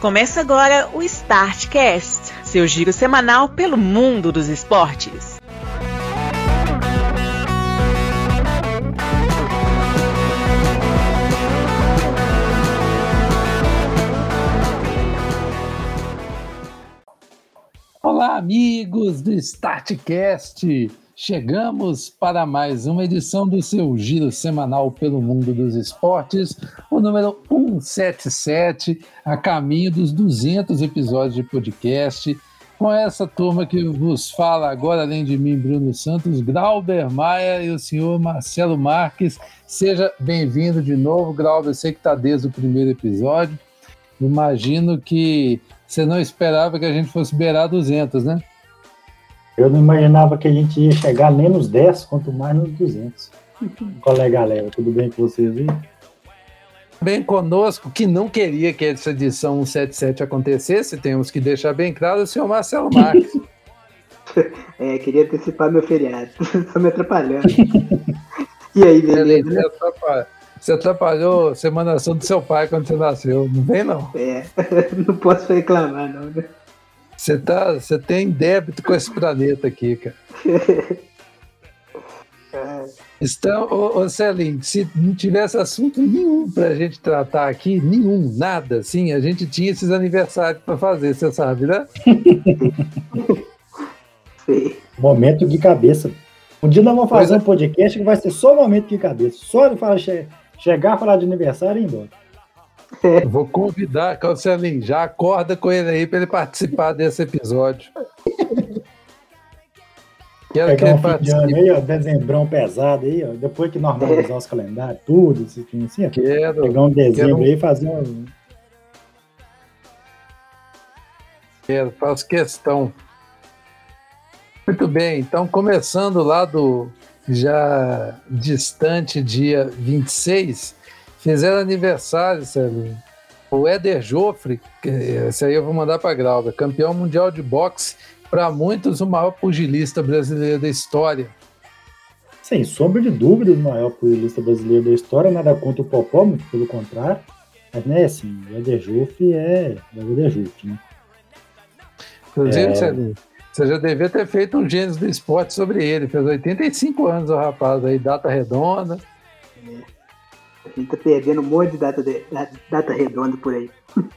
Começa agora o Startcast, seu giro semanal pelo mundo dos esportes. Olá, amigos do Startcast! Chegamos para mais uma edição do seu giro semanal pelo mundo dos esportes, o número 177, a caminho dos 200 episódios de podcast, com essa turma que vos fala agora, além de mim, Bruno Santos, Glauber Maia e o senhor Marcelo Marques. Seja bem-vindo de novo, Glauber, eu sei que está desde o primeiro episódio, imagino que você não esperava que a gente fosse beirar 200, né? Eu não imaginava que a gente ia chegar nem nos 10, quanto mais nos 200. Qual é, galera? Tudo bem com vocês aí? Bem conosco, que não queria que essa edição 177 acontecesse, temos que deixar bem claro, o senhor Marcelo Marques. Queria antecipar meu feriado. Estou me atrapalhando. E aí, beleza? Você atrapalhou a semanação do seu pai quando você nasceu, não vem não? Não posso reclamar não, né? Você tem débito com esse planeta aqui, cara. Então, ô Celinho, se não tivesse assunto nenhum pra gente tratar aqui, nada, assim, a gente tinha esses aniversários pra fazer, você sabe, né? Sim. Momento de cabeça. Um dia nós vamos fazer um podcast que vai ser só momento de cabeça. Só ele fala, chegar, falar de aniversário e ir embora. Vou convidar, Celinho, já acorda com ele aí para ele participar desse episódio. Quero que ele participe. Aí, ó, dezembrão pesado aí, ó, depois que normalizar os calendários, tudo, assim, ó, pegar um dezembro aí e fazer um... Faço questão. Muito bem, então começando lá do já distante dia 26, fizeram aniversário, Celinho. O Éder Joffre, esse aí eu vou mandar para Grauda, campeão mundial de boxe, para muitos o maior pugilista brasileiro da história. Sem sombra de dúvida, o maior pugilista brasileiro da história, nada contra o Popó, muito pelo contrário. Mas, né, assim, o Éder Joffre é o Éder Joffre, né? Inclusive, Celinho, você já devia ter feito um Gênesis do Esporte sobre ele. Fez 85 anos o rapaz aí, data redonda. A gente tá perdendo um monte de data redonda por aí.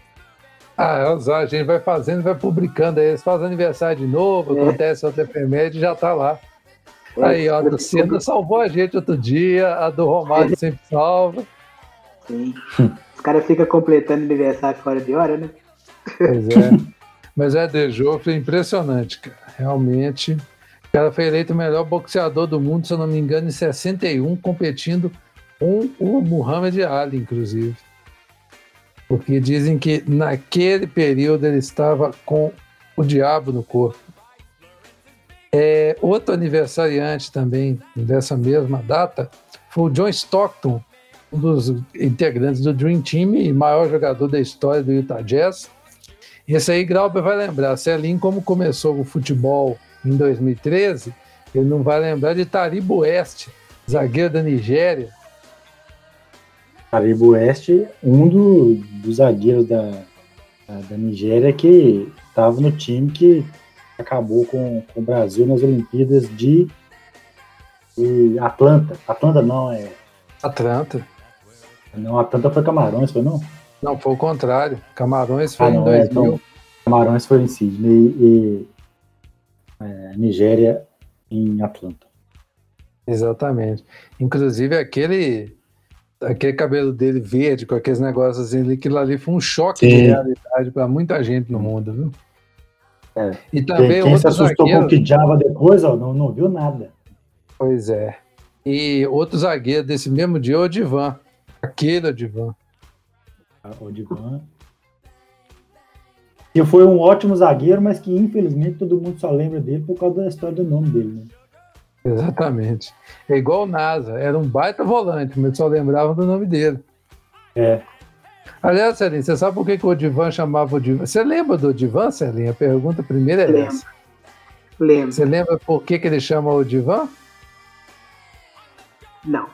A gente vai fazendo, vai publicando aí. Eles fazem aniversário de novo, acontece outra efeméride e já tá lá. Aí, ó, a do Senna salvou a gente outro dia, a do Romário sempre salva. Sim. Os caras ficam completando aniversário fora de hora, né? Pois é. Mas o Éder Joffre é impressionante, cara. Realmente. O cara foi eleito o melhor boxeador do mundo, se eu não me engano, em 61, competindo com o Muhammad Ali, inclusive. Porque dizem que naquele período ele estava com o diabo no corpo. Outro aniversariante também dessa mesma data foi o John Stockton, um dos integrantes do Dream Team e maior jogador da história do Utah Jazz. Esse aí, Glauber vai lembrar. Celinho, como começou o futebol em 2013, ele não vai lembrar de Taribo West, zagueiro da Nigéria. Taribo West, um dos zagueiros da Nigéria que estava no time que acabou com o Brasil nas Olimpíadas de Atlanta. Atlanta não, Atlanta. Não, Atlanta foi Camarões, foi não? Não, foi o contrário. Camarões foi em 2000. Então, Camarões foi em Sydney e Nigéria em Atlanta. Exatamente. Inclusive aquele cabelo dele verde, com aqueles negócios ali, aquilo ali foi um choque de realidade para muita gente no mundo, viu? E também quem se assustou com o Kijava depois, ó, não viu nada. Pois é. E outro zagueiro desse mesmo dia, o Odivan. Aquele Odivan. O Odivan. Que foi um ótimo zagueiro, mas que infelizmente todo mundo só lembra dele por causa da história do nome dele, né? Exatamente. É igual o NASA, era um baita volante, mas só lembrava do nome dele. Aliás, Celinho, você sabe por que o Odivan chamava Odivan? Você lembra do Odivan, Celinho? A pergunta primeira é essa. Lembro. Você lembra por que ele chama Odivan? Não.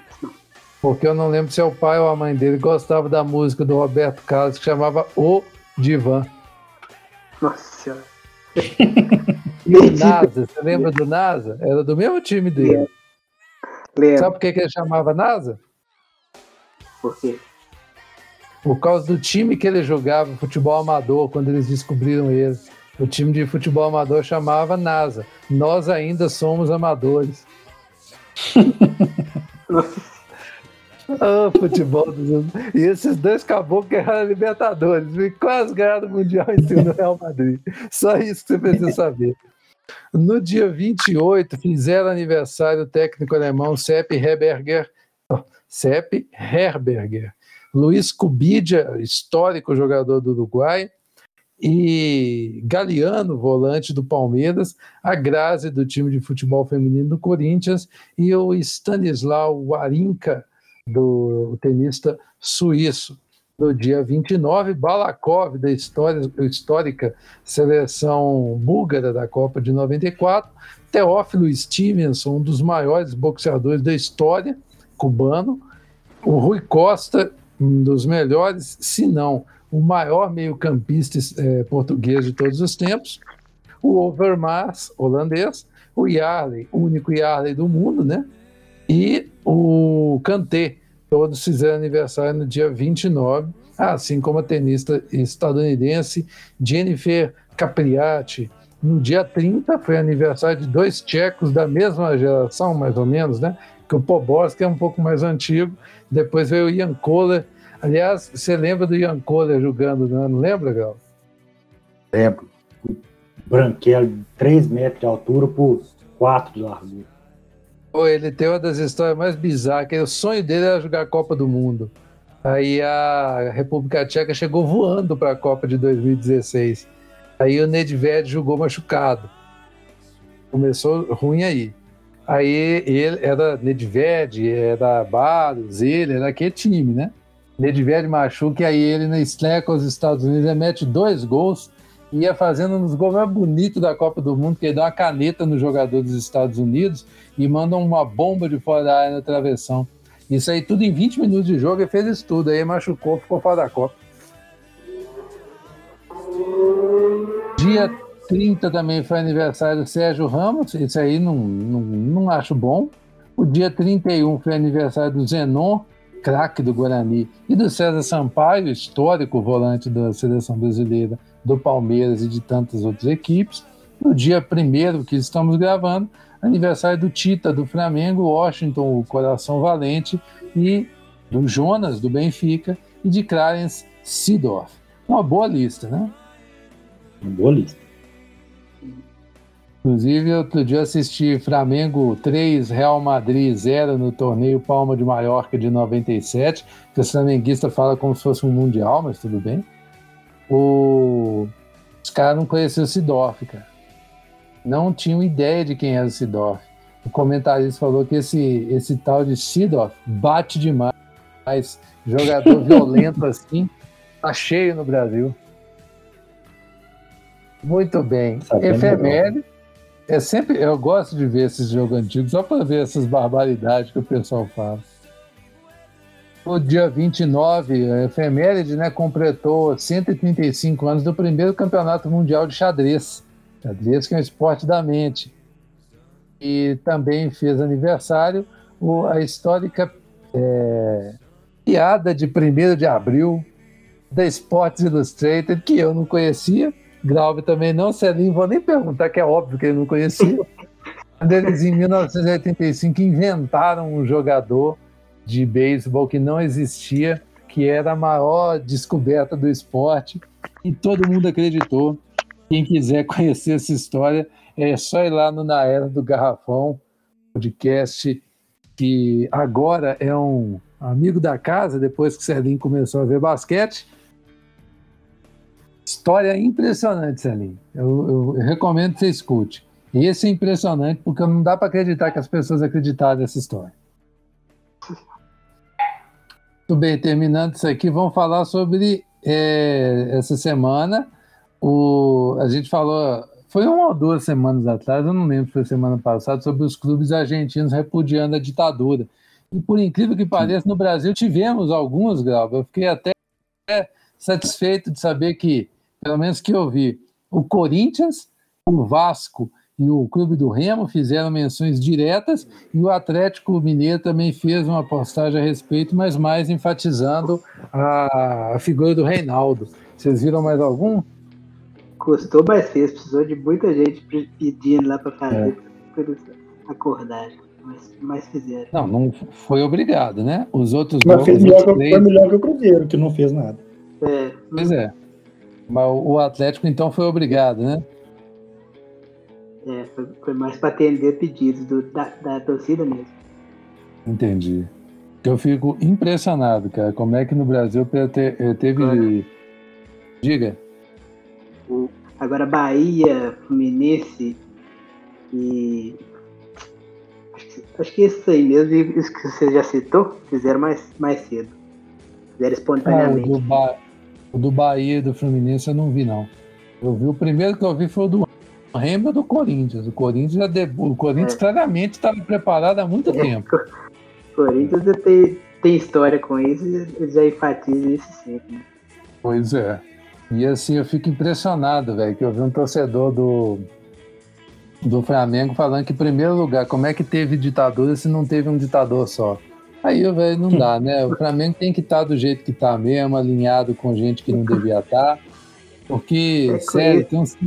Porque eu não lembro se é o pai ou a mãe dele gostava da música do Roberto Carlos que chamava O Divan. Nossa senhora. E o NASA, você lembra do NASA? Era do mesmo time dele. Lembro. Sabe por que ele chamava NASA? Por quê? Por causa do time que ele jogava, futebol amador, quando eles descobriram ele. O time de futebol amador chamava NASA. Nós ainda somos amadores. Futebol dos... E esses dois caboclos ganharam a Libertadores e quase ganharam o Mundial em cima do Real Madrid. Só isso que você precisa saber. No dia 28, fizeram aniversário o técnico alemão Sepp Herberger, Luiz Cubidia, histórico jogador do Uruguai, e Galeano, volante do Palmeiras, a Grazi, do time de futebol feminino do Corinthians, e o Stanislau Wawrinka, do tenista suíço. No dia 29, Balakov, da histórica seleção búlgara da Copa de 94, Teófilo Stevenson, um dos maiores boxeadores da história, cubano, o Rui Costa, um dos melhores, se não o maior meio-campista português de todos os tempos, o Overmars, holandês, o Yarley, o único Yarley do mundo, né? E o Kanté. Todos fizeram aniversário no dia 29, assim como a tenista estadunidense Jennifer Capriati. No dia 30 foi aniversário de dois tchecos da mesma geração, mais ou menos, né? Que o Poborski é um pouco mais antigo, depois veio o Jan Koller. Aliás, você lembra do Jan Koller jogando, não lembra, Gal? Lembro. Branquelo, 3 metros de altura por 4 de largura. Ele tem uma das histórias mais bizarras, que o sonho dele era jogar a Copa do Mundo. Aí a República Tcheca chegou voando para a Copa de 2016. Aí o Nedved jogou machucado. Começou ruim aí. Aí ele era Nedved, era Barros, ele era aquele time, né? Nedved machuca, e aí ele na estreia com os Estados Unidos, ele mete 2 gols e ia fazendo um dos gols mais bonitos da Copa do Mundo, que ele dá uma caneta no jogador dos Estados Unidos e manda uma bomba de fora da área na travessão. Isso aí tudo em 20 minutos de jogo, ele fez isso tudo, aí machucou, ficou fora da Copa. Dia 30 também foi aniversário do Sérgio Ramos, isso aí não acho bom. O dia 31 foi aniversário do Zenon, craque do Guarani, e do César Sampaio, histórico volante da seleção brasileira, do Palmeiras e de tantas outras equipes. No dia 1º que estamos gravando, aniversário do Tita, do Flamengo, Washington, o Coração Valente, e do Jonas, do Benfica, e de Clarence Seedorf. Uma boa lista, né? Uma boa lista. Inclusive, outro dia assisti Flamengo 3, Real Madrid 0 no torneio Palma de Mallorca de 97, que o flamenguista fala como se fosse um mundial, mas tudo bem. Os caras não conheciam o Seedorf, cara. Não tinham ideia de quem era o Seedorf. O comentarista falou que esse tal de Seedorf bate demais. Jogador violento assim, tá cheio no Brasil. Muito bem. Efeméride. Eu gosto de ver esses jogos antigos, só para ver essas barbaridades que o pessoal fala. No dia 29, a efeméride, né, completou 135 anos do primeiro campeonato mundial de xadrez. Xadrez, que é um esporte da mente. E também fez aniversário a histórica piada de 1º de abril da Sports Illustrated, que eu não conhecia. Glaube também não, Celinho, vou nem perguntar, que é óbvio que ele não conhecia. Quando eles, em 1985, inventaram um jogador de beisebol que não existia, que era a maior descoberta do esporte, e todo mundo acreditou. Quem quiser conhecer essa história, é só ir lá no Na Era do Garrafão, podcast que agora é um amigo da casa, depois que o Celinho começou a ver basquete. História impressionante, Celinho. Eu recomendo que você escute. E esse é impressionante, porque não dá para acreditar que as pessoas acreditaram nessa história. Muito bem, terminando isso aqui, vamos falar sobre essa semana. A gente falou, foi 1 ou 2 semanas atrás, eu não lembro se foi semana passada, sobre os clubes argentinos repudiando a ditadura. E por incrível que pareça, no Brasil tivemos alguns, Grau. Eu fiquei até satisfeito de saber que, pelo menos que eu vi, o Corinthians, o Vasco e o Clube do Remo fizeram menções diretas e o Atlético Mineiro também fez uma postagem a respeito, mas mais enfatizando a figura do Reinaldo. Vocês viram mais algum? Custou, mas fez. Precisou de muita gente pedindo lá para fazer, para eles acordarem. Mas fizeram. Não foi obrigado, né? Os outros mas foi melhor que o Cruzeiro, que não fez nada. Pois é. Mas o Atlético, então, foi obrigado, né? Foi mais para atender pedidos da torcida mesmo. Entendi. Eu fico impressionado, cara, como é que no Brasil teve... Agora, diga. Agora Bahia, Fluminense e... Acho que isso aí mesmo, isso que você já citou, fizeram mais cedo. Fizeram espontaneamente. O do Bahia e do Fluminense eu não vi, não. Eu vi, o primeiro que eu vi foi o do Remo e do Corinthians. O Corinthians claramente estava preparado há muito tempo. O Corinthians tem história com isso e eles já enfatizam isso sempre. Né? Pois é. E assim, eu fico impressionado, velho, que eu vi um torcedor do Flamengo falando que, em primeiro lugar, como é que teve ditadura se não teve um ditador só? Aí, velho, não dá, né? O Flamengo tem que estar do jeito que tá mesmo, alinhado com gente que não devia estar. Porque, sério, tem uns...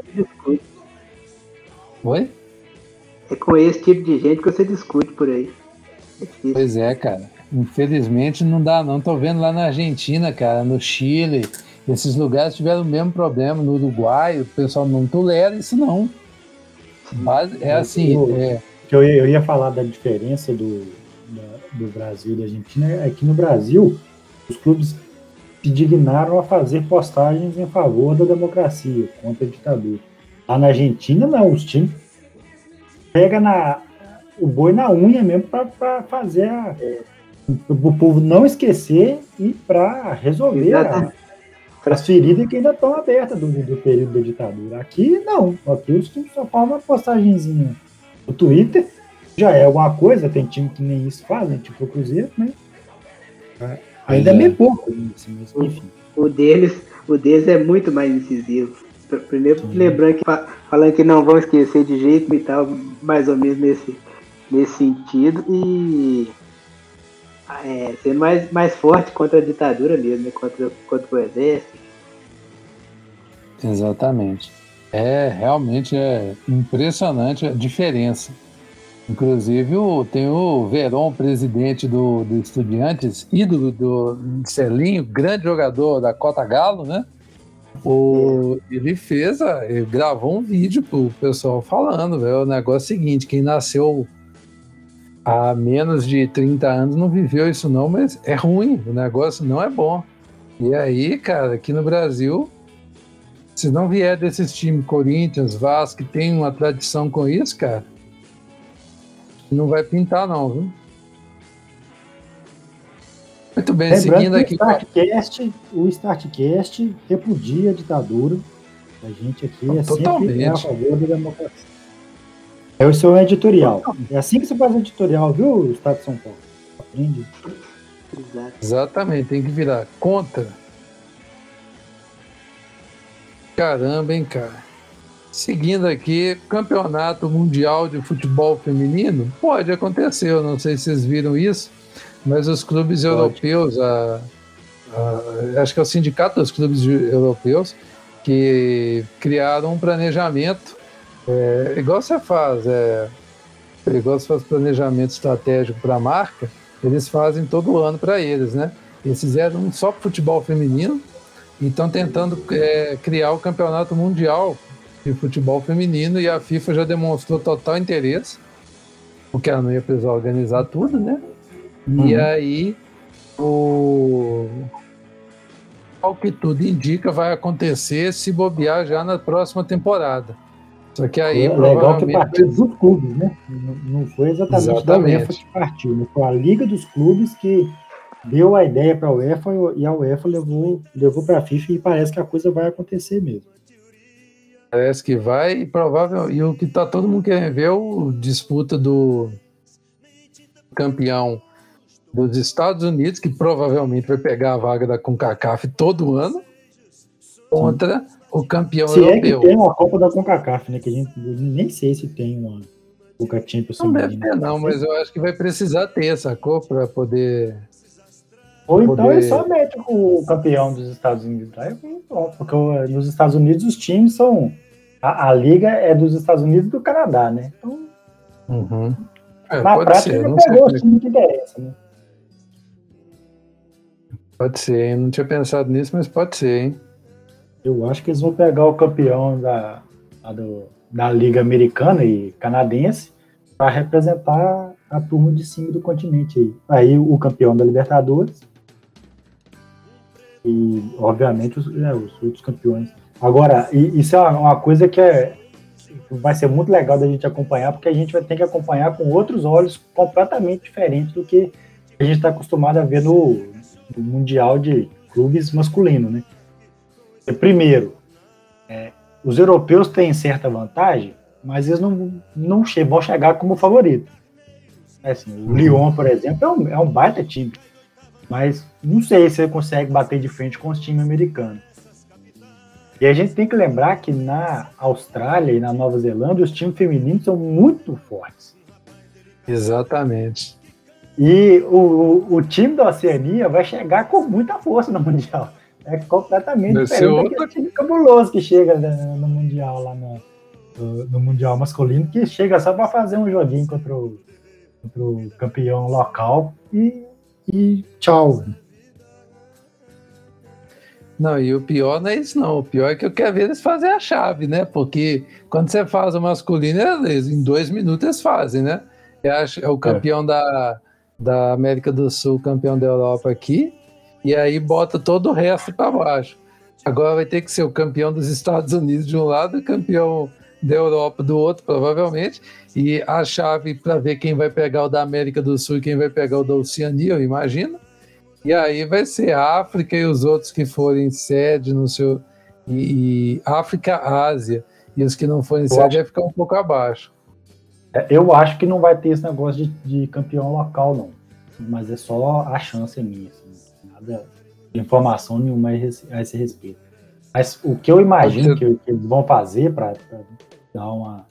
Oi? É com esse tipo de gente que você discute por aí. Pois é, cara. Infelizmente não dá, não. Tô vendo lá na Argentina, cara, no Chile, esses lugares tiveram o mesmo problema. No Uruguai, o pessoal não tolera isso, não. Mas é assim... Eu ia falar da diferença do Brasil e da Argentina. É que no Brasil, os clubes se dignaram a fazer postagens em favor da democracia, contra a ditadura. Lá na Argentina, não. Os times pegam o boi na unha mesmo para fazer o povo não esquecer e para resolver as feridas que ainda estão abertas do período da ditadura. Aqui, não. Aqui os times só fazem uma postagenzinha no Twitter. Já é alguma coisa. Tem time que nem isso fazem, tipo o Cruzeiro, né? Ainda é meio pouco. Mas, enfim. O deles é muito mais incisivo. Primeiro, lembrando que falando que não vão esquecer de jeito e tal, mais ou menos nesse sentido, e sendo mais forte contra a ditadura mesmo, né? contra o exército. Exatamente. Realmente é impressionante a diferença. Inclusive, tem o Verón, presidente do Estudiantes, ídolo do Celinho, grande jogador da Cota Galo, né? Ele gravou um vídeo pro pessoal falando, o negócio seguinte: quem nasceu há menos de 30 anos não viveu isso não, mas é ruim, o negócio não é bom. E aí, cara, aqui no Brasil, se não vier desses times, Corinthians, Vasco, que tem uma tradição com isso, cara, não vai pintar não, viu? Muito bem, seguindo aqui. O Startcast repudia a ditadura. A gente aqui sempre a favor da democracia. Esse é o editorial. É assim que você faz o editorial, viu, Estado de São Paulo? Aprende. Exatamente, tem que virar contra. Caramba, hein, cara. Seguindo aqui, Campeonato Mundial de Futebol Feminino, pode acontecer, eu não sei se vocês viram isso, mas os clubes europeus, acho que é o Sindicato dos Clubes Europeus, que criaram um planejamento, igual você faz planejamento estratégico para a marca, eles fazem todo ano para eles, né? Eles fizeram um só para futebol feminino e estão tentando criar o Campeonato Mundial de Futebol Feminino, e a FIFA já demonstrou total interesse, porque ela não ia precisar organizar tudo, né? E aí, ao que tudo indica, vai acontecer se bobear já na próxima temporada. Só que aí, legal que partiu dos clubes, né? Não foi exatamente da UEFA que partiu, né? Foi a Liga dos Clubes que deu a ideia para a UEFA e a UEFA levou para a FIFA, e parece que a coisa vai acontecer mesmo. Parece que vai, e provável. E o que tá todo mundo querendo ver é o disputa do campeão dos Estados Unidos, que provavelmente vai pegar a vaga da CONCACAF todo ano, contra o campeão europeu. É que tem uma Copa da CONCACAF, né? Que a gente nem sei se tem uma Copa Champions. Não deve ter, não, mas eu acho que vai precisar ter, sacou? Para poder... Ou então ele só mete o campeão dos Estados Unidos lá, porque nos Estados Unidos os times são... A liga é dos Estados Unidos e do Canadá, né? Então, na prática, ele pegou o time que interessa, né? Pode ser, hein? Não tinha pensado nisso, mas pode ser, hein? Eu acho que eles vão pegar o campeão da Liga Americana e Canadense para representar a turma de cima do continente aí. Aí o campeão da Libertadores e, obviamente, os outros campeões. Agora, isso é uma coisa que vai ser muito legal da gente acompanhar, porque a gente vai ter que acompanhar com outros olhos completamente diferentes do que a gente está acostumado a ver no Mundial de Clubes masculino, né? Primeiro, os europeus têm certa vantagem, mas eles não vão chegar como favorito. Assim, o Lyon, por exemplo, é um baita time, mas não sei se ele consegue bater de frente com os times americanos. E a gente tem que lembrar que na Austrália e na Nova Zelândia os times femininos são muito fortes. Exatamente. E o time da Oceania vai chegar com muita força no Mundial. É completamente diferente daquele time cabuloso que chega no Mundial, lá no Mundial masculino, que chega só para fazer um joguinho contra o campeão local e tchau. Não, e o pior não é isso, não. O pior é que eu quero ver eles fazerem a chave, né? Porque quando você faz o masculino, eles, em 2 minutos eles fazem, né? É o campeão da América do Sul, campeão da Europa aqui, e aí bota todo o resto para baixo. Agora vai ter que ser o campeão dos Estados Unidos de um lado, o campeão da Europa do outro, provavelmente, e a chave para ver quem vai pegar o da América do Sul e quem vai pegar o da Oceania, eu imagino. E aí vai ser a África e os outros que forem sede no seu... E África, Ásia. E os que não forem sede vai ficar um pouco abaixo. Eu acho que não vai ter esse negócio de campeão local, não. Mas é só a chance minha. Assim. Nada de informação nenhuma a esse respeito. Mas o que eu imagino que eles vão fazer para dar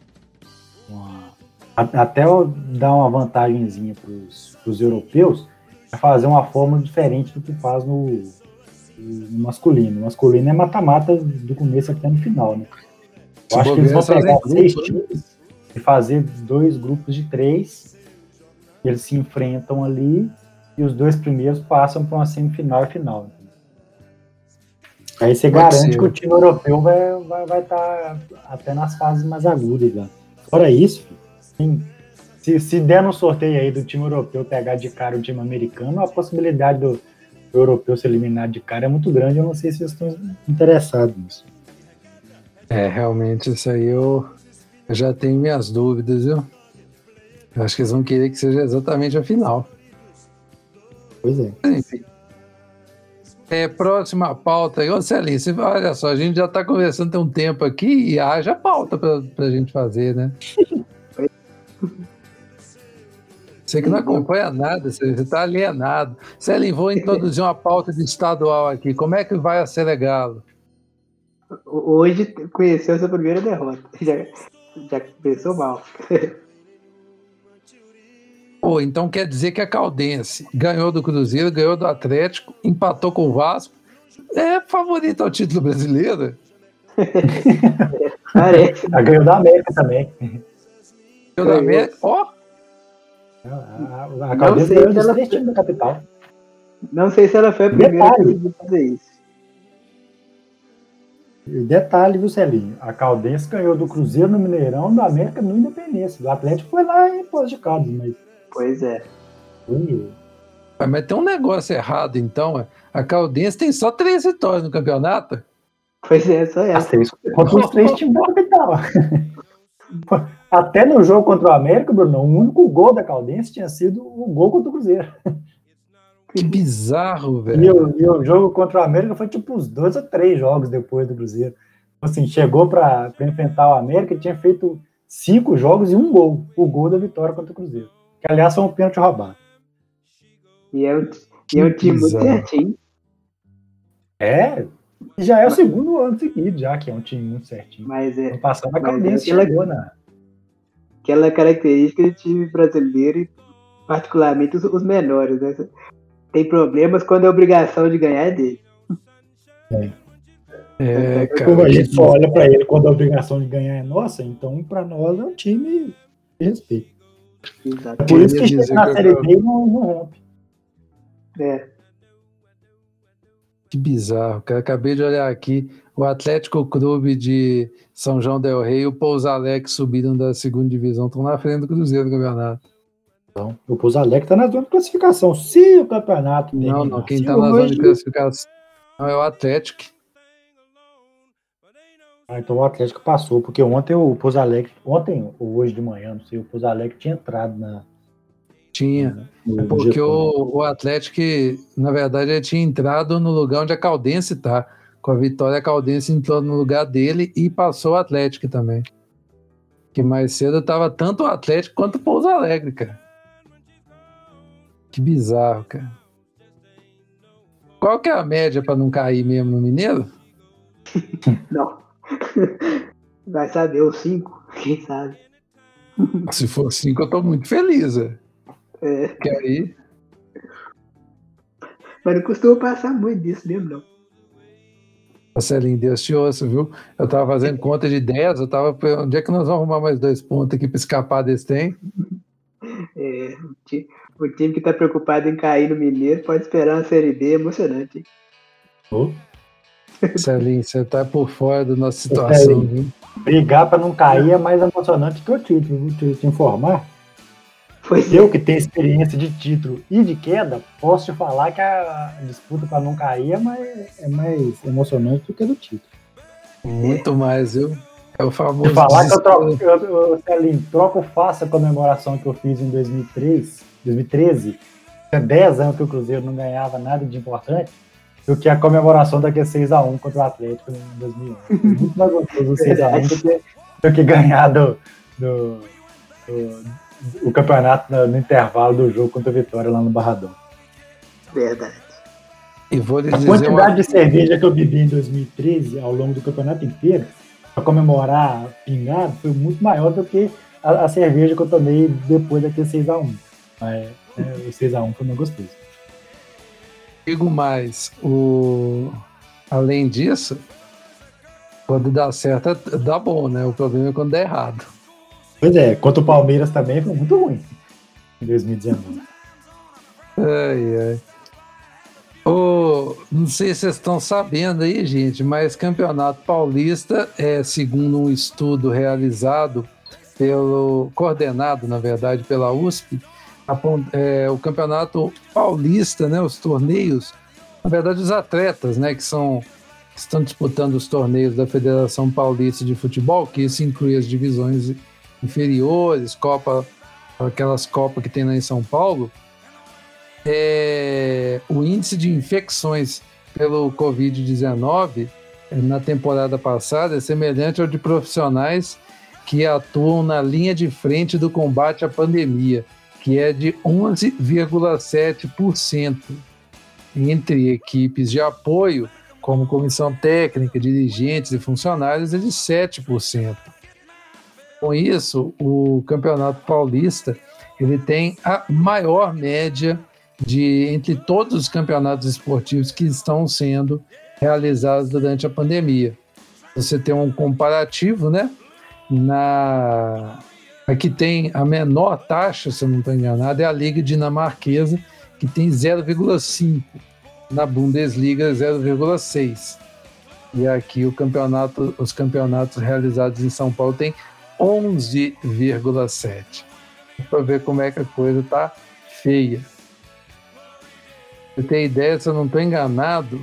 até dar uma vantagenzinha para os europeus, é fazer uma forma diferente do que faz no masculino. O masculino é mata-mata do começo até no final, né? Eu acho que eles vão pegar 6 times e fazer 2 grupos de 3, eles se enfrentam ali e os 2 primeiros passam para uma semifinal e final. Aí você garante que o time europeu vai estar até nas fases mais agudas. Né? Fora isso, se der no sorteio aí do time europeu pegar de cara o time americano, a possibilidade do europeu ser eliminado de cara é muito grande. Eu não sei se vocês estão interessados nisso. Realmente, isso aí eu já tenho minhas dúvidas, viu? Eu acho que eles vão querer que seja exatamente a final. Pois é. Enfim. Próxima pauta. Ô, Celinho, olha só, a gente já está conversando tem um tempo aqui e haja pauta para a gente fazer, né? Você que não acompanha nada, você está alienado. Celinho, vou introduzir uma pauta de estadual aqui. Como é que vai a Selegalo? Hoje conheceu essa primeira derrota. Já começou mal. Então quer dizer que a Caldense ganhou do Cruzeiro, ganhou do Atlético, empatou com o Vasco. É favorito ao título brasileiro? Parece. Ganhou da América também. Ganhou da América? A Caldense ganhou dos 3 times da capital. Não sei se ela foi a primeira a fazer isso. Detalhe, viu, Celinho? A Caldense ganhou do Cruzeiro no Mineirão, da América no Independência. O Atlético foi lá em Poços de Caldas, mas... Pois é. Mas tem um negócio errado, então. A Caldense tem só 3 vitórias no campeonato? Pois é, só essa. Contra os 3 times da capital. Até no jogo contra o América, Bruno, o único gol da Caldense tinha sido o gol contra o Cruzeiro. Que bizarro, velho. E o jogo contra o América foi tipo uns 2 ou 3 jogos depois do Cruzeiro. Assim, chegou para enfrentar o América e tinha feito 5 jogos e 1 gol. O gol da vitória contra o Cruzeiro. Que, aliás, foi um pênalti roubado. E é um time muito certinho. Já é o segundo ano seguido, já que é um time muito certinho. Mas ano passado a Caldense chegou aquela característica do time brasileiro, e particularmente os menores, né? Tem problemas quando a obrigação de ganhar é dele. Como a gente só olha pra ele quando a obrigação de ganhar é nossa, então pra nós é um time de respeito. Exato. É por isso que chega na Série B e não rompe. Que bizarro, cara. Acabei de olhar aqui. O Atlético Clube de São João del Rei e o Pouso Alegre subiram da segunda divisão. Estão na frente do Cruzeiro do campeonato. Então, o Pouso Alegre está na zona de classificação. Se o campeonato terminar, não. Quem está na zona de classificação é o Atlético. Então o Atlético passou, porque ontem o Pouso Alegre, ou hoje de manhã, não sei, o Pouso Alegre tinha entrado na... Tinha, porque o Atlético, na verdade, ele tinha entrado no lugar onde a Caldense está. Com a vitória, a Caldense entrou no lugar dele e passou o Atlético também. Que mais cedo estava tanto o Atlético quanto o Pouso Alegre, cara. Que bizarro, cara. Qual que é a média para não cair mesmo no Mineiro? Não. Vai saber, os 5, quem sabe. Se for 5, eu tô muito feliz, Que aí... Mas não costuma passar muito disso mesmo, não. Marcelinho, Deus te ouça, viu? Eu tava fazendo conta de 10, onde é que nós vamos arrumar mais 2 pontos aqui para escapar desse tempo? O time que tá preocupado em cair no Mineiro pode esperar uma Série B emocionante. Marcelinho, você tá por fora da nossa situação, viu? Brigar para não cair é mais emocionante que o título, vou te informar. Eu que tenho experiência de título e de queda, posso te falar que a disputa para não cair é mais emocionante do que a do título. Muito mais, viu? É o famoso. De falar que eu troco fácil a comemoração que eu fiz em 2013, tinha 10 anos que o Cruzeiro não ganhava nada de importante, do que a comemoração daquele 6x1 contra o Atlético em 2011. Muito mais gostoso o 6x1 do que ganhar o campeonato no intervalo do jogo contra a Vitória lá no Barradão. Verdade. E vou lhe dizer quantidade de cerveja que eu bebi em 2013 ao longo do campeonato inteiro para comemorar pingado foi muito maior do que a cerveja que eu tomei depois daquele 6x1. Mas o 6x1 foi muito gostoso. Digo mais, além disso, quando dá certo, dá bom, né? O problema é quando dá errado. Pois é, contra o Palmeiras também foi muito ruim em 2019. Não sei se vocês estão sabendo aí, gente, mas Campeonato Paulista segundo um estudo realizado coordenado, na verdade, pela USP, o Campeonato Paulista, né, os torneios, na verdade os atletas, né, que estão disputando os torneios da Federação Paulista de Futebol, que isso inclui as divisões inferiores, aquelas Copas que tem lá em São Paulo, o índice de infecções pelo Covid-19 na temporada passada é semelhante ao de profissionais que atuam na linha de frente do combate à pandemia, que é de 11,7%. Entre equipes de apoio, como comissão técnica, dirigentes e funcionários, é de 7%. Com isso, o Campeonato Paulista ele tem a maior média entre todos os campeonatos esportivos que estão sendo realizados durante a pandemia. Você tem um comparativo, né? Aqui tem a menor taxa, se eu não estou enganado, é a Liga Dinamarquesa, que tem 0,5. Na Bundesliga, 0,6. E aqui os campeonatos realizados em São Paulo têm 11,7. Para ver como é que a coisa tá feia. Pra você ter ideia, se eu não estou enganado,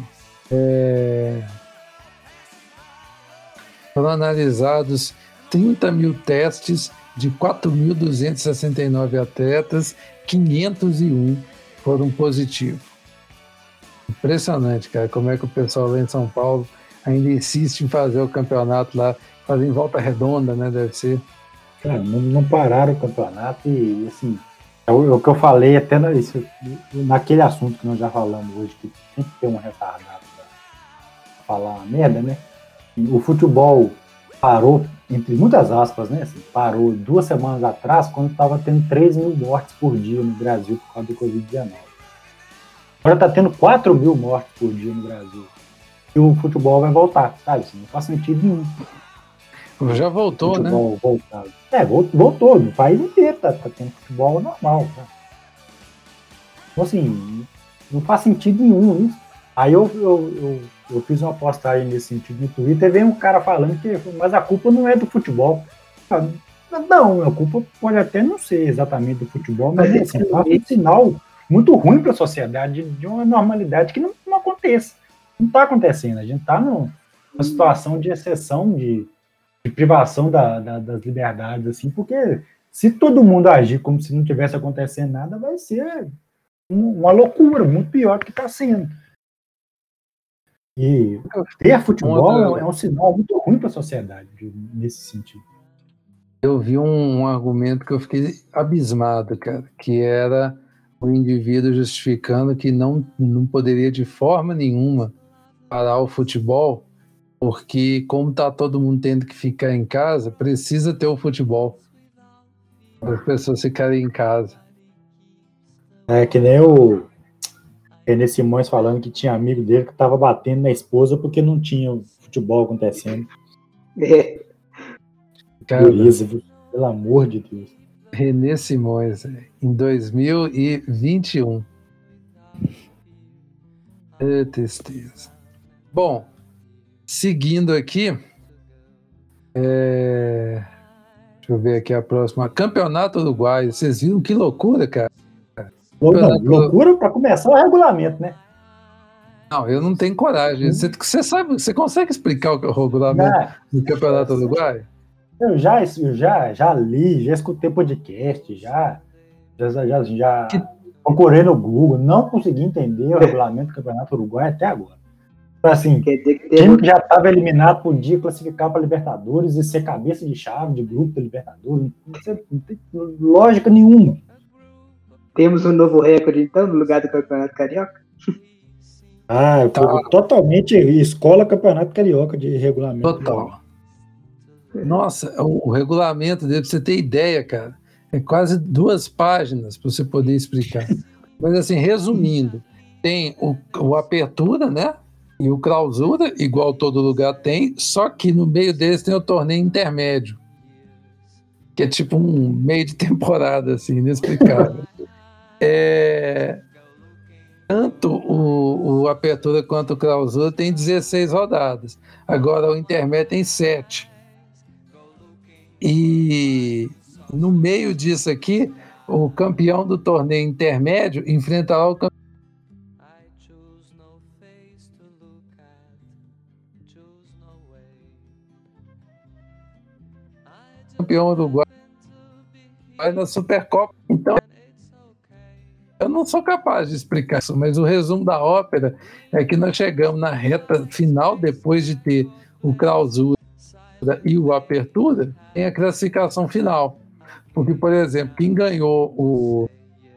foram analisados 30 mil testes de 4.269 atletas, 501 foram positivos. Impressionante, cara, como é que o pessoal lá em São Paulo ainda insiste em fazer o campeonato lá, fazer em volta redonda, né, deve ser. Cara, não pararam o campeonato e, assim, O que eu falei até naquele assunto que nós já falamos hoje, que sempre tem um retardado pra falar uma merda, né? O futebol parou, entre muitas aspas, né? Assim, parou 2 semanas atrás, quando estava tendo 3 mil mortes por dia no Brasil por causa do Covid-19. Agora está tendo 4 mil mortes por dia no Brasil. E o futebol vai voltar, sabe? Assim, não faz sentido nenhum. Já voltou, né? Voltado. Voltou. No país inteiro tá tendo futebol normal. Tá? Então, assim, não faz sentido nenhum isso. Aí eu fiz uma postagem nesse sentido no Twitter e veio um cara falando que mas a culpa não é do futebol. Não, a culpa pode até não ser exatamente do futebol, mas assim, é um sinal muito ruim para a sociedade de uma normalidade que não aconteça. Não está acontecendo. A gente está numa situação de exceção, de privação das liberdades, assim, porque se todo mundo agir como se não tivesse acontecendo nada, vai ser uma loucura, muito pior do que está sendo. E ter futebol é um sinal muito ruim para a sociedade, nesse sentido. Eu vi um argumento que eu fiquei abismado, cara, que era o indivíduo justificando que não poderia de forma nenhuma parar o futebol, porque como está todo mundo tendo que ficar em casa, precisa ter o futebol para as pessoas ficarem em casa. É que nem o René Simões falando que tinha amigo dele que estava batendo na esposa porque não tinha futebol acontecendo. Beleza, pelo amor de Deus. René Simões, em 2021. É tristeza. Bom, seguindo aqui, deixa eu ver aqui a próxima. Campeonato Uruguaio. Vocês viram que loucura, cara? Loucura para começar o regulamento, né? Não, eu não tenho coragem. Você sabe, você consegue explicar o regulamento do Campeonato Uruguaio? Eu já li, já escutei podcast, já procurei no Google, não consegui entender o regulamento do Campeonato Uruguaio até agora. Assim, time que já estava eliminado podia classificar para Libertadores e ser cabeça de chave de grupo da Libertadores. Não tem lógica nenhuma. Temos um novo recorde, então, no lugar do Campeonato Carioca? Totalmente escola Campeonato Carioca de regulamento. Total. Nossa, o regulamento dele, pra você ter ideia, cara, é quase 2 páginas para você poder explicar. Mas assim, resumindo, tem o Apertura, né? E o Clausura, igual todo lugar tem, só que no meio deles tem o torneio intermédio, que é tipo um meio de temporada, assim, inexplicável. Tanto o Apertura quanto o Clausura tem 16 rodadas. Agora o intermédio tem 7. E no meio disso aqui, o campeão do torneio intermédio enfrentará o campeão uruguaio na Supercopa. Então, eu não sou capaz de explicar isso, mas o resumo da ópera é que nós chegamos na reta final, depois de ter o Clausura e o Apertura, tem a classificação final. Porque, por exemplo, quem ganhou o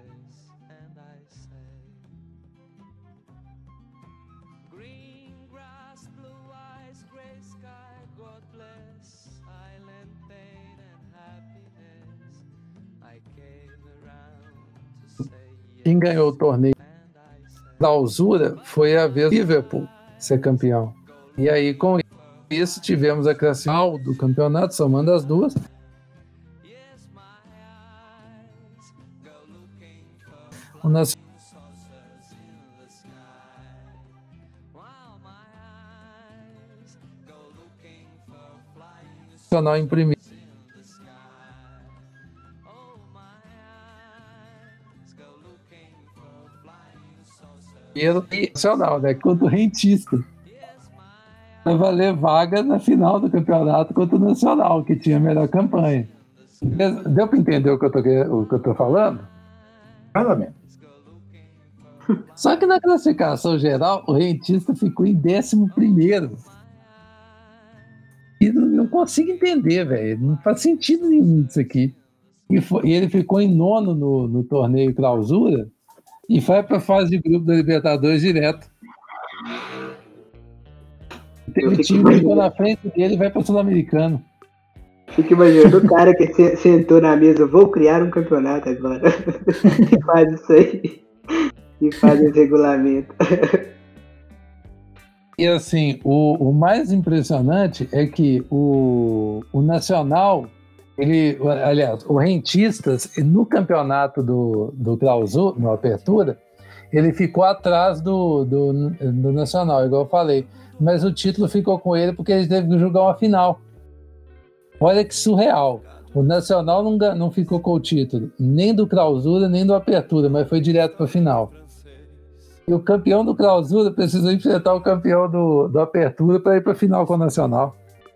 torneio Clausura foi a vez do Liverpool ser campeão. E aí, com isso, tivemos a classificação do campeonato, somando as duas. O Nacional em primeiro. E nacional, né? Contra o Rentista. Vai valer vaga na final do campeonato contra o Nacional, que tinha a melhor campanha. Deu para entender o que eu tô falando? Claramente. Só que na classificação geral, o Rentista ficou em 11º. E não consigo entender, velho. Não faz sentido nenhum isso aqui. E ele ficou em nono no torneio Clausura e vai para a fase de grupo da Libertadores direto. O time que ficou na frente dele vai para o Sul-Americano. Fico imaginando o cara que sentou na mesa, vou criar um campeonato agora. E faz isso aí. E faz esse regulamento. E assim, o mais impressionante é que o Nacional, aliás, o Rentistas, no campeonato do Clausura, no Apertura, ele ficou atrás do Nacional, igual eu falei. Mas o título ficou com ele porque ele teve que jogar uma final. Olha que surreal. O Nacional não ficou com o título, nem do Clausura, nem do Apertura, mas foi direto para a final. E o campeão do Clausura precisou enfrentar o campeão do Apertura para ir para a final com o Nacional.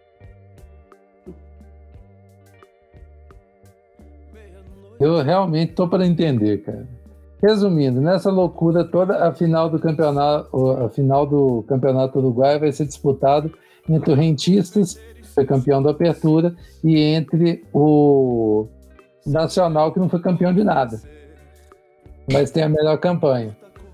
Eu realmente estou para entender, cara. Resumindo, nessa loucura toda, a final do campeonato uruguaio vai ser disputado entre o Rentistas, que foi campeão da Apertura, e entre o Nacional, que não foi campeão de nada, mas tem a melhor campanha.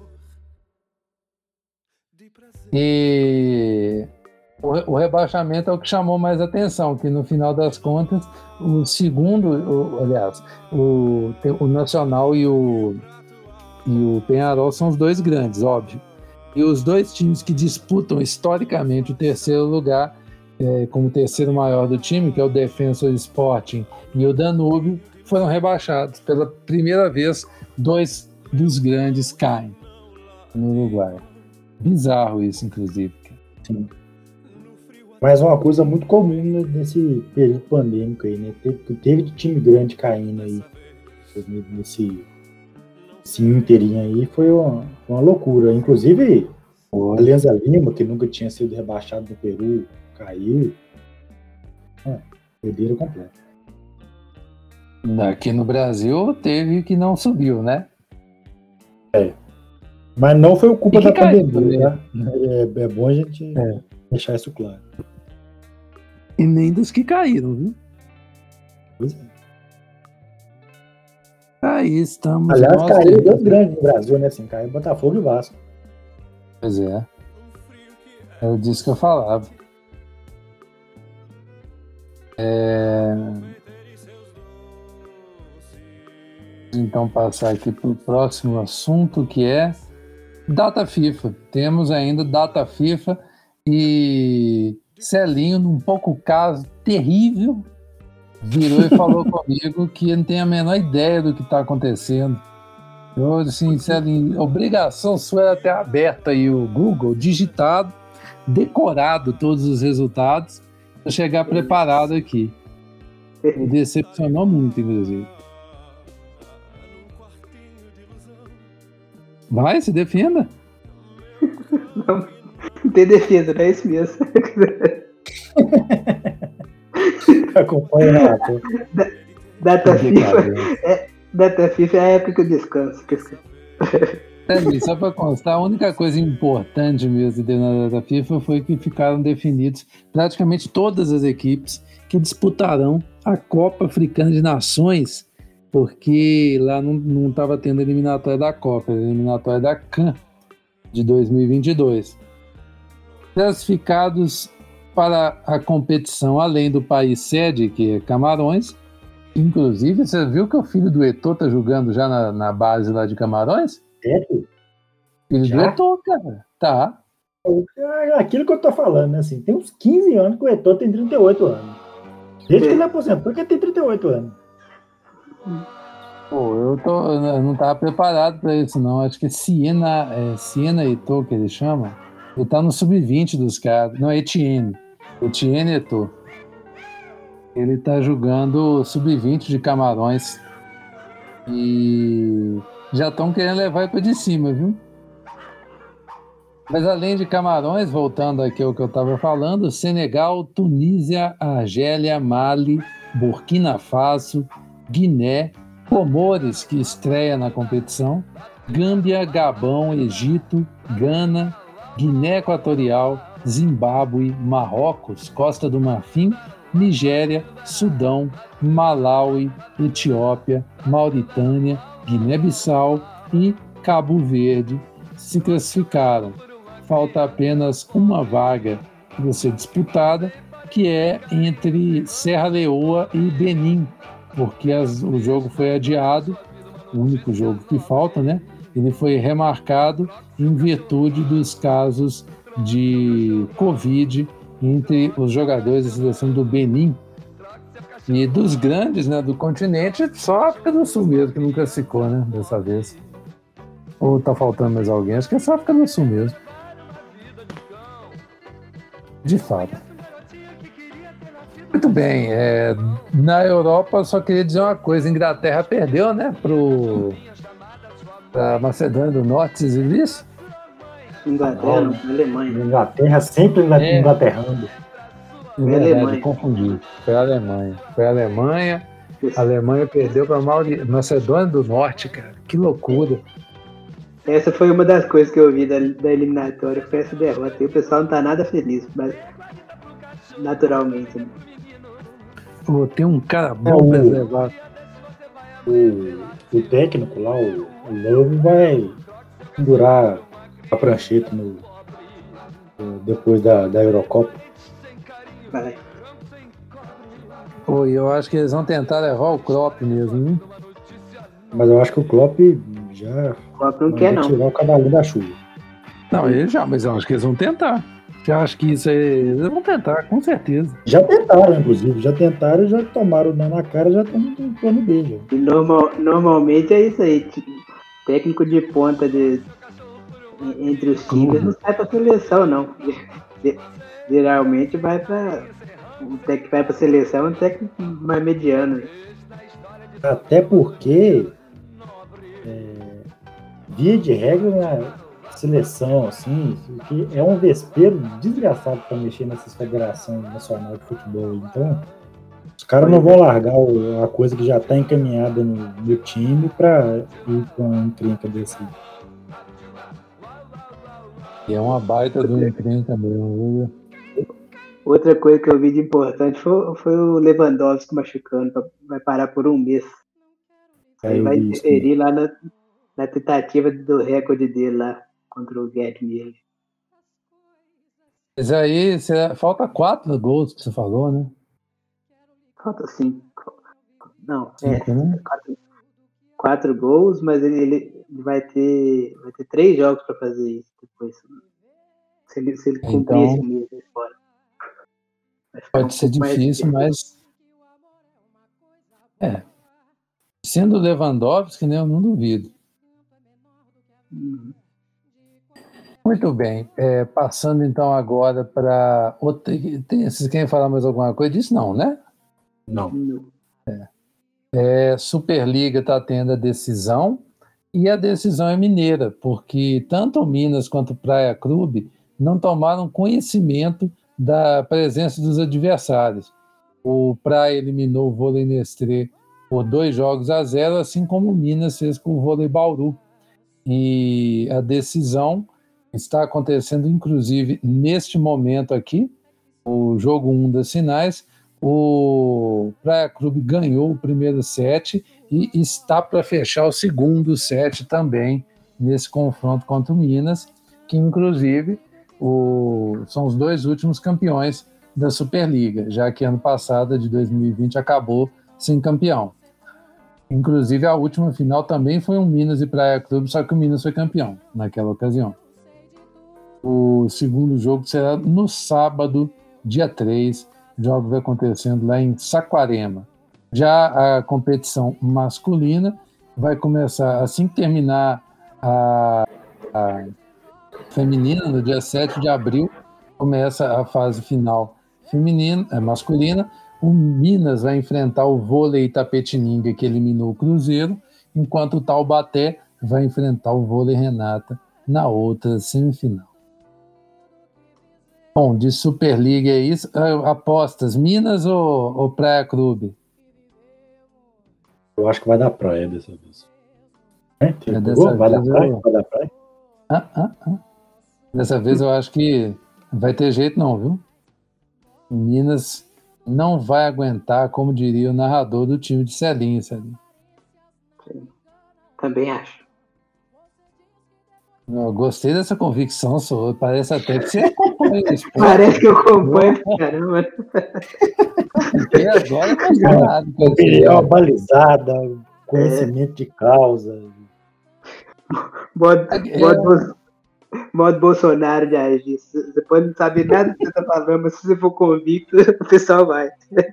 E o rebaixamento é o que chamou mais atenção, que no final das contas, o segundo, o Nacional e o Peñarol são os dois grandes, óbvio. E os dois times que disputam historicamente o terceiro lugar, como terceiro maior do time, que é o Defensor Sporting e o Danúbio, foram rebaixados. Pela primeira vez, dois dos grandes caem no Uruguai. Bizarro isso, inclusive. Sim. Mas uma coisa muito comum nesse período pandêmico aí, né? Teve time grande caindo aí nesse inteirinho aí, foi uma loucura. Inclusive, a Alianza Lima, que nunca tinha sido rebaixado no Peru, caiu. Doideira completa. Aqui no Brasil teve que não subiu, né? Mas não foi culpa da pandemia, né? É bom a gente deixar isso claro. E nem dos que caíram, viu? Pois é. Aí estamos. Aliás, caiu dois grandes no Brasil, né? Assim, caiu Botafogo e Vasco. Pois é. Era disso que eu falava. Então, passar aqui para o próximo assunto, que é data FIFA. Temos ainda data FIFA e Celinho, num pouco caso terrível, virou e falou comigo que não tem a menor ideia do que está acontecendo. Eu, assim, Celinho, obrigação sua era ter aberto aí o Google, digitado, decorado todos os resultados, para chegar preparado aqui. Me decepcionou muito, inclusive. Vai, se defenda. Não tem defesa, não é isso mesmo. Acompanha lá. Data FIFA é a época que eu descanso. Só para constar, a única coisa importante mesmo na data FIFA foi que ficaram definidos praticamente todas as equipes que disputarão a Copa Africana de Nações, porque lá não estava tendo eliminatória da Copa, era eliminatória da CAN de 2022. Classificados para a competição, além do país sede, que é Camarões. Inclusive, você viu que o filho do Eto'o tá jogando já na base lá de Camarões? Filho do Eto'o, cara. Tá. Aquilo que eu tô falando, né? Assim, tem uns 15 anos que o Eto'o tem 38 anos. Desde que ele aposentou, que ele tem 38 anos. Pô, eu não tava preparado para isso, não. Acho que Siena Eto'o, que ele chama. Ele tá no sub-20 dos caras. Não, é Etienne Eto'o. Ele tá jogando sub-20 de Camarões. E já estão querendo levar ele para de cima, viu? Mas além de Camarões, voltando aqui ao que eu estava falando, Senegal, Tunísia, Argélia, Mali, Burkina Faso, Guiné, Comores, que estreia na competição, Gâmbia, Gabão, Egito, Gana, Guiné Equatorial, Zimbábue, Marrocos, Costa do Marfim, Nigéria, Sudão, Malawi, Etiópia, Mauritânia, Guiné-Bissau e Cabo Verde se classificaram. Falta apenas uma vaga para ser disputada, que é entre Serra Leoa e Benin, porque o jogo foi adiado, o único jogo que falta, né? Ele foi remarcado em virtude dos casos de Covid entre os jogadores da seleção do Benin. E dos grandes, né, do continente, só a África do Sul mesmo, que não classificou, né, dessa vez. Ou tá faltando mais alguém? Acho que é só a África do Sul mesmo. De fato. Muito bem. Na Europa, eu só queria dizer uma coisa. A Inglaterra perdeu, né, pra Macedônia do Norte, vocês viram isso? Inglaterra, não, Alemanha. Inglaterra sempre inglaterrando. É verdade, confundi. Foi a Alemanha. A Alemanha perdeu para Macedônia do Norte, cara. Que loucura. Essa foi uma das coisas que eu vi da eliminatória, foi essa derrota. E o pessoal não tá nada feliz, mas naturalmente. Né? Tem um cara bom preservado. O técnico lá, o Love, vai pendurar a prancheta depois da Eurocopa. Vai. Eu acho que eles vão tentar levar o Klopp mesmo, hein? Mas eu acho que o Klopp já não quer, não. tirar o cavalinho da chuva. Não, mas eu acho que eles vão tentar. Você acha que isso aí... Eles vão tentar, com certeza. Já tentaram, inclusive. Já tomaram na cara, já estão no plano B. Já. E normalmente é isso aí. Técnico de ponta entre os times não sai pra seleção, não. Geralmente vai pra... O técnico que vai pra seleção é um técnico mais mediano. Até porque, via de regra, na seleção, assim, que é um vespeiro desgraçado para mexer nessas federações nacionais de futebol. Então, os caras não vão largar a coisa que já está encaminhada no time para ir com uma encrenca desse. E é uma baita do encrenca mesmo, viu? Outra coisa que eu vi de importante foi o Lewandowski machucando, vai parar por um mês. Aí vai interferir lá na tentativa do recorde dele lá contra o Gerd Müller. Mas aí falta 4 gols que você falou, né? Falta 5. Não, 5, né? 4 gols, mas ele vai ter 3 jogos para fazer isso depois. Se ele cumprir esse mês fora. Pode ser difícil, mas... Sendo Lewandowski, né, eu não duvido. Muito bem. Passando então agora para... Vocês querem falar mais alguma coisa disso? Não, né? Não. Superliga está tendo a decisão, e a decisão é mineira, porque tanto o Minas quanto o Praia Clube não tomaram conhecimento da presença dos adversários. O Praia eliminou o Vôlei Nestlé por 2-0, assim como o Minas fez com o Vôlei Bauru. E a decisão está acontecendo, inclusive, neste momento aqui, o jogo 1 das finais. O Praia Clube ganhou o primeiro set e está para fechar o segundo set também nesse confronto contra o Minas, que, inclusive, são os 2 últimos campeões da Superliga, já que ano passado, de 2020, acabou sem campeão. Inclusive, a última final também foi um Minas e Praia Clube, só que o Minas foi campeão naquela ocasião. O segundo jogo será no sábado, dia 3, o jogo vai acontecendo lá em Saquarema. Já a competição masculina vai começar assim que terminar a feminina, no dia 7 de abril, começa a fase final masculina. O Minas vai enfrentar o Vôlei Itapetininga, que eliminou o Cruzeiro, enquanto o Taubaté vai enfrentar o Vôlei Renata na outra semifinal. Bom, de Superliga é isso. Apostas, Minas ou Praia Clube? Eu acho que vai dar Praia dessa vez. Vai dar Praia? Dessa vez eu acho que não vai ter jeito não, viu? Minas não vai aguentar, como diria o narrador do time de Celinho. Também acho. Eu gostei dessa convicção sua. Parece até que você acompanha isso. Parece que eu acompanho, caramba. Porque agora não está nada. Opinião balizada, conhecimento de causa. Modo Bolsonaro de agir. Você pode não saber nada do que você está falando, mas se você for convicto, o pessoal vai.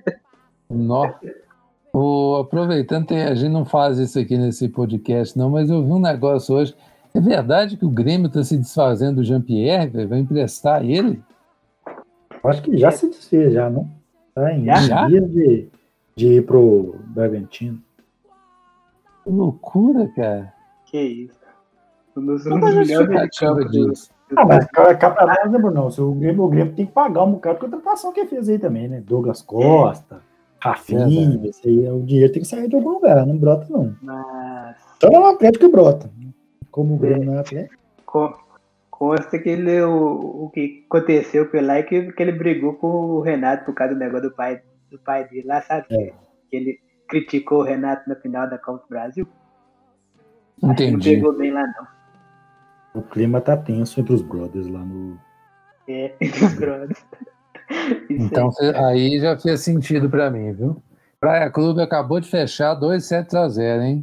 Aproveitando, a gente não faz isso aqui nesse podcast, não, mas eu vi um negócio hoje. É verdade que o Grêmio está se desfazendo do Jean-Pierre? Vai emprestar ele? Acho que já se desfez, já, não? Está em Já? dias de ir pro Bragantino. Que loucura, cara. Que isso. Mas a justificativa disso. Mas cá pra nós, né, Bruno? O Grêmio tem que pagar um bocado de contratação que ele fez aí também, né? Douglas Costa, Rafinha, esse aí, o dinheiro tem que sair de algum lugar, não brota, não. Mas... Só no Atlético que brota. Como o Grêmio não é Atlético. Consta que o que aconteceu com ele lá é que ele brigou com o Renato por causa do negócio do pai dele lá, sabe? Que ele criticou o Renato na final da Copa do Brasil. Entendi. Não pegou bem lá, não. O clima tá tenso entre os brothers lá no... Entre os brothers. Então aí já fez sentido pra mim, viu? Praia Clube acabou de fechar 2-7-0, hein?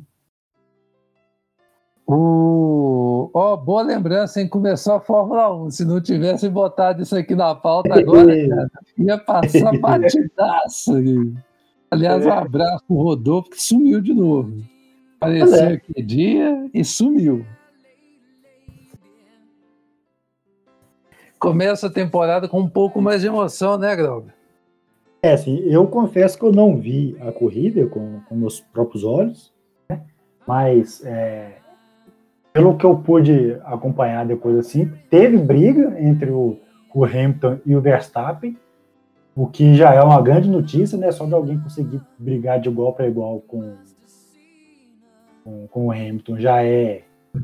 Boa lembrança, hein? Começou a Fórmula 1. Se não tivesse botado isso aqui na pauta agora, cara, ia passar batidaço. Aliás, um abraço pro Rodolfo, que sumiu de novo. Apareceu aqui dia e sumiu. Começa a temporada com um pouco mais de emoção, né, Grauber? Assim, eu confesso que eu não vi a corrida com meus próprios olhos, né? Mas pelo que eu pude acompanhar depois, assim, teve briga entre o Hamilton e o Verstappen, o que já é uma grande notícia, né? Só de alguém conseguir brigar de igual para igual com o Hamilton já é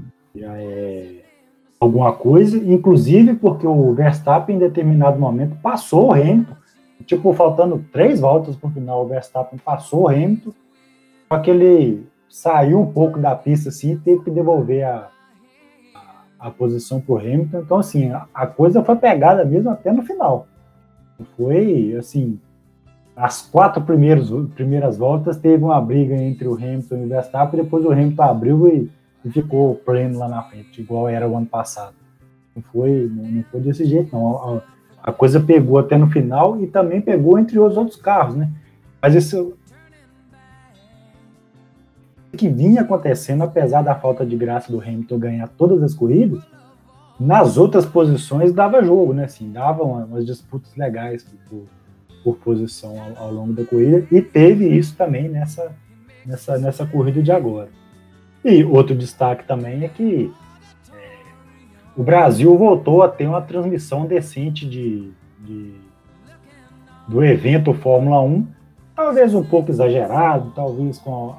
alguma coisa, inclusive porque o Verstappen em determinado momento passou o Hamilton, tipo, faltando 3 voltas para o final, o Verstappen passou o Hamilton, só que ele saiu um pouco da pista assim e teve que devolver a posição para o Hamilton. Então, assim, a coisa foi pegada mesmo até no final. Foi, assim, as 4 primeiras voltas teve uma briga entre o Hamilton e o Verstappen, depois o Hamilton abriu e ficou pleno lá na frente, igual era o ano passado. Não foi desse jeito, não. A coisa pegou até no final e também pegou entre os outros carros, né? Mas isso que vinha acontecendo, apesar da falta de graça do Hamilton ganhar todas as corridas, nas outras posições dava jogo, né? Assim, dava umas disputas legais por posição ao longo da corrida, e teve isso também nessa corrida de agora. E outro destaque também é que o Brasil voltou a ter uma transmissão decente do evento Fórmula 1, talvez um pouco exagerado, talvez com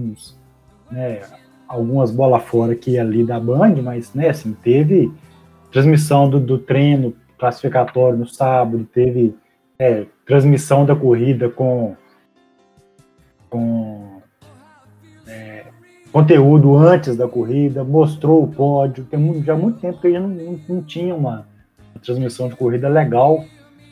algumas bolas fora aqui e ali da Band, mas, né, assim, teve transmissão do treino classificatório no sábado, teve transmissão da corrida com conteúdo antes da corrida, mostrou o pódio. Tem já muito tempo que a gente não tinha uma transmissão de corrida legal,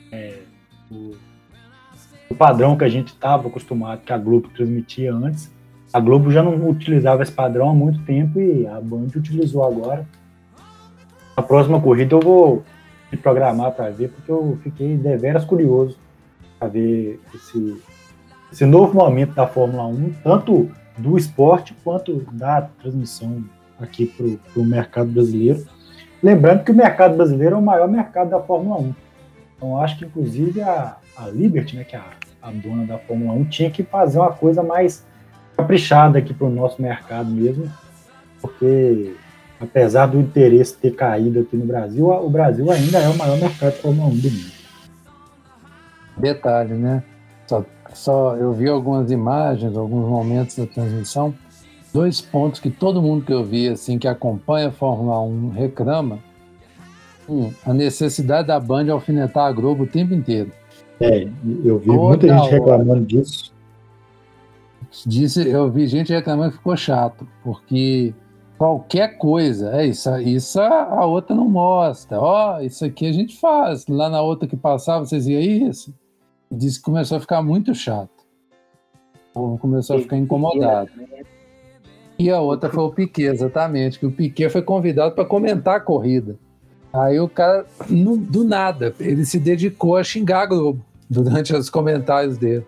o padrão que a gente estava acostumado, que a Globo transmitia antes. A Globo já não utilizava esse padrão há muito tempo e a Band utilizou agora. Na próxima corrida eu vou me programar para ver, porque eu fiquei deveras curioso para ver esse novo momento da Fórmula 1, tanto do esporte quanto da transmissão aqui para o mercado brasileiro. Lembrando que o mercado brasileiro é o maior mercado da Fórmula 1. Então acho que inclusive a Liberty, né, que é a dona da Fórmula 1, tinha que fazer uma coisa mais caprichada aqui para o nosso mercado mesmo, porque apesar do interesse ter caído aqui no Brasil, o Brasil ainda é o maior mercado de Fórmula 1 do mundo. Detalhe, né? Só eu vi algumas imagens, alguns momentos da transmissão, 2 pontos que todo mundo que eu vi, assim, que acompanha a Fórmula 1 reclama. A necessidade da Band alfinetar a Globo o tempo inteiro. Eu vi muita gente reclamando disso. Eu vi gente reclamando que ficou chato, porque qualquer coisa, isso a outra não mostra. Isso aqui a gente faz. Lá na outra que passava, vocês iam isso? E disse que começou a ficar muito chato. O povo começou a ficar incomodado. E a outra foi o Piquet, exatamente, que o Piquet foi convidado para comentar a corrida. Aí o cara, do nada, ele se dedicou a xingar a Globo durante os comentários dele.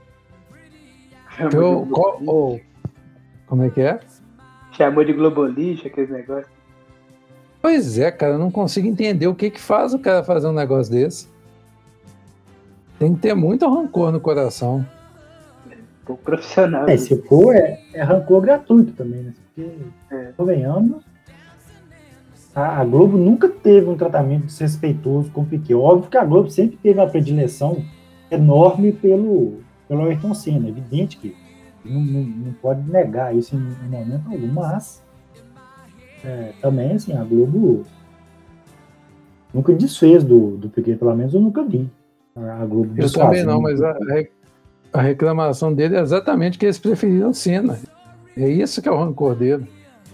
Como é que é? Chamou de globolixo, aqueles negócios. Pois é, cara, eu não consigo entender o que faz o cara fazer um negócio desse. Tem que ter muito rancor no coração. Pouco profissional. Se for, é rancor gratuito também, né? Porque, convenhamos, a Globo nunca teve um tratamento desrespeitoso com o Piquet. Óbvio que a Globo sempre teve uma predileção enorme pelo Ayrton Senna. É evidente que não pode negar isso em momento algum, mas também, assim, a Globo nunca desfez do Piquet, pelo menos eu nunca vi. A Globo eu também não, mas a reclamação dele é exatamente que eles preferiram Senna. É isso que é o rancor dele.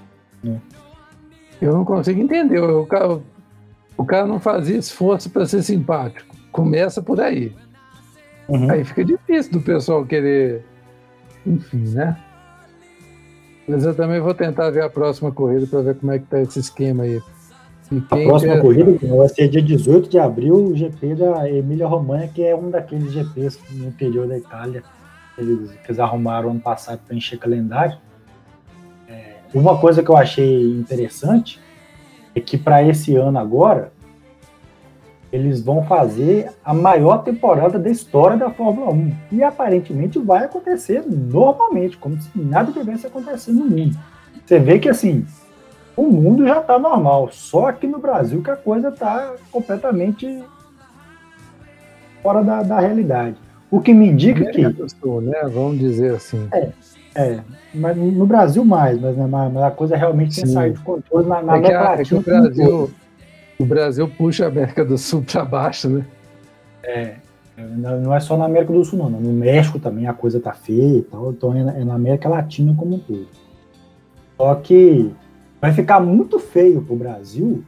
Eu não consigo entender. O cara não fazia esforço para ser simpático. Começa por aí. Aí fica difícil do pessoal querer... Enfim, né? Mas eu também vou tentar ver a próxima corrida para ver como é que tá esse esquema aí. A próxima corrida vai ser dia 18 de abril, o GP da Emília-Romanha, que é um daqueles GPs no interior da Itália que eles arrumaram ano passado para encher calendário. Uma coisa que eu achei interessante é que para esse ano agora eles vão fazer a maior temporada da história da Fórmula 1. E aparentemente vai acontecer normalmente, como se nada tivesse acontecendo no mundo. Você vê que assim, o mundo já está normal, só aqui no Brasil que a coisa está completamente fora da realidade. O que me indica que... né? Vamos dizer assim. Mas no Brasil mais, mas a coisa realmente tem saído de controle na América Latina. O Brasil puxa a América do Sul para baixo, né? Não é só na América do Sul, não. No México também a coisa tá feia e tal, então é na América Latina como um todo. Só que vai ficar muito feio pro Brasil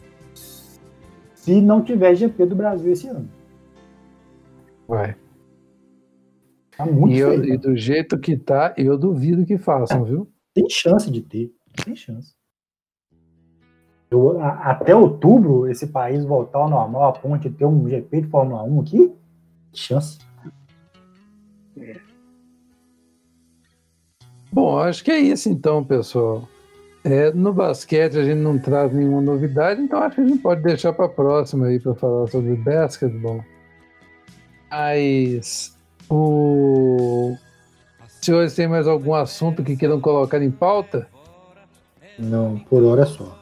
se não tiver GP do Brasil esse ano. Vai. Tá muito feio. E do jeito que tá, eu duvido que façam, viu? Tem chance de ter. Tem chance. Até outubro, esse país voltar ao normal, a ponto de ter um GP de Fórmula 1 aqui, chance. Bom, acho que é isso então, pessoal. No basquete a gente não traz nenhuma novidade, então acho que a gente pode deixar para a próxima aí para falar sobre basquetebol. Mas senhores, tem mais algum assunto que queiram colocar em pauta? Não, por hora é só.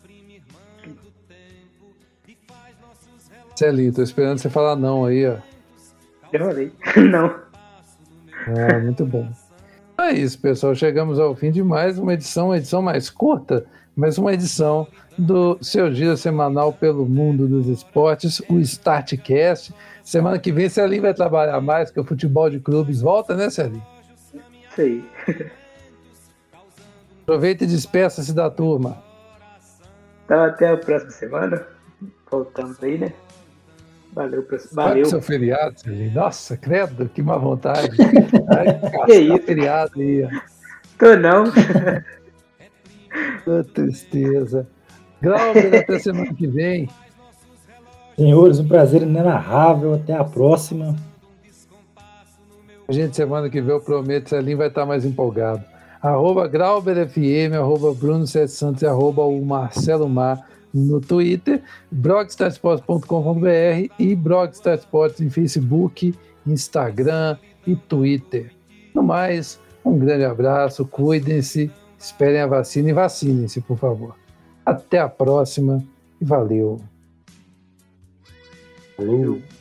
Celinho, tô esperando você falar não aí, ó. Eu falei, não. Muito bom. É isso, pessoal. Chegamos ao fim de mais uma edição mais curta, mas uma edição do seu giro semanal pelo mundo dos esportes, o StartCast. Semana que vem, Celinho vai trabalhar mais, porque o futebol de clubes volta, né, Celinho? Isso aí. Aproveita e despeça-se da turma. Então, até a próxima semana. Voltamos aí, né? Valeu. Vai pro seu feriado, Celinho. Nossa, credo, que má vontade. Que isso? Feriado aí, ó. Tô não. Que tristeza. Glauber, até semana que vem. Senhores, um prazer inenarrável. Até a próxima. A gente, semana que vem, eu prometo, Celinho vai estar mais empolgado. @GrauberFM, @Bruno7Santos e o Marcelo Mar no Twitter, blogstarsports.com.br e blogstarsports em Facebook, Instagram e Twitter. No mais, um grande abraço, cuidem-se, esperem a vacina e vacinem-se, por favor. Até a próxima e valeu. Falou.